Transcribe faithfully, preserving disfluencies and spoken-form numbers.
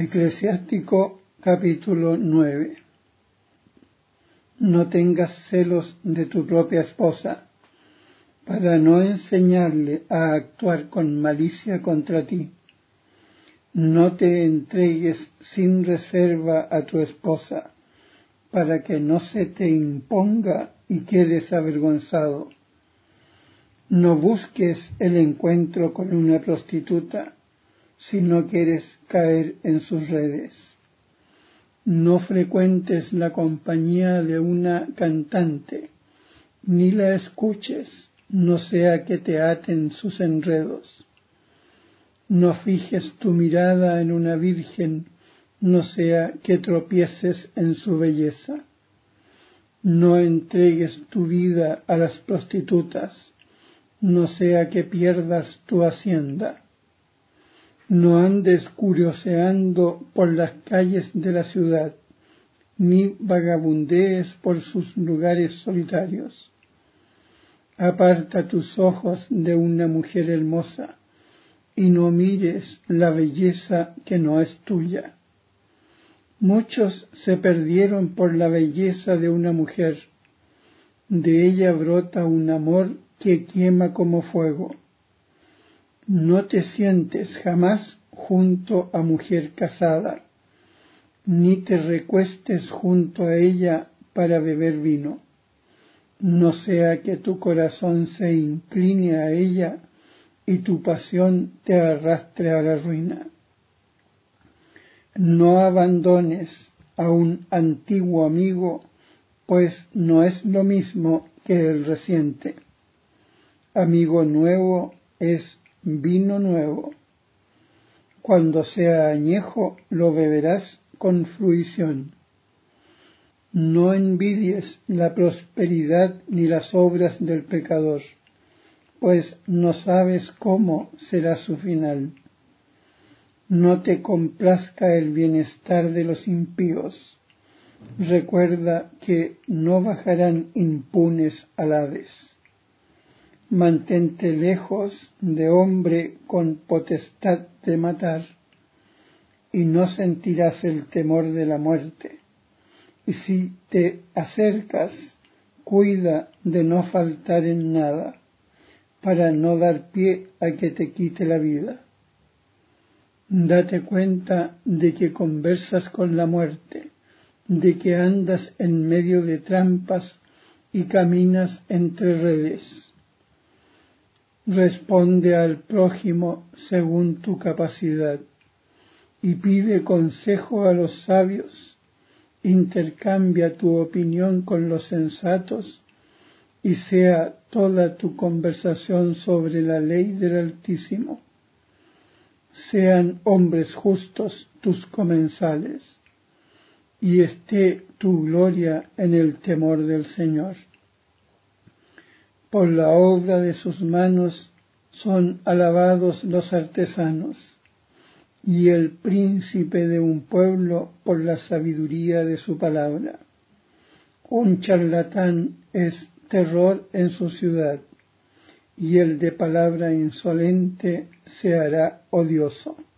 Eclesiástico capítulo nueve. No tengas celos de tu propia esposa, para no enseñarle a actuar con malicia contra ti. No te entregues sin reserva a tu esposa, para que no se te imponga y quedes avergonzado. No busques el encuentro con una prostituta, si no quieres caer en sus redes. No frecuentes la compañía de una cantante, ni la escuches, no sea que te aten sus enredos. No fijes tu mirada en una virgen, no sea que tropieces en su belleza. No entregues tu vida a las prostitutas, no sea que pierdas tu hacienda. No andes curioseando por las calles de la ciudad, ni vagabundees por sus lugares solitarios. Aparta tus ojos de una mujer hermosa, y no mires la belleza que no es tuya. Muchos se perdieron por la belleza de una mujer. De ella brota un amor que quema como fuego. No te sientes jamás junto a mujer casada, ni te recuestes junto a ella para beber vino. No sea que tu corazón se incline a ella y tu pasión te arrastre a la ruina. No abandones a un antiguo amigo, pues no es lo mismo que el reciente. Amigo nuevo es vino nuevo. Cuando sea añejo lo beberás con fruición. No envidies la prosperidad ni las obras del pecador, pues no sabes cómo será su final. No te complazca el bienestar de los impíos. Recuerda que no bajarán impunes al Hades. Mantente lejos de hombre con potestad de matar, y no sentirás el temor de la muerte. Y si te acercas, cuida de no faltar en nada, para no dar pie a que te quite la vida. Date cuenta de que conversas con la muerte, de que andas en medio de trampas y caminas entre redes. Responde al prójimo según tu capacidad y pide consejo a los sabios. Intercambia tu opinión con los sensatos y sea toda tu conversación sobre la ley del Altísimo. Sean hombres justos tus comensales y esté tu gloria en el temor del Señor. Por la obra de sus manos son alabados los artesanos, y el príncipe de un pueblo por la sabiduría de su palabra. Un charlatán es terror en su ciudad, y el de palabra insolente se hará odioso.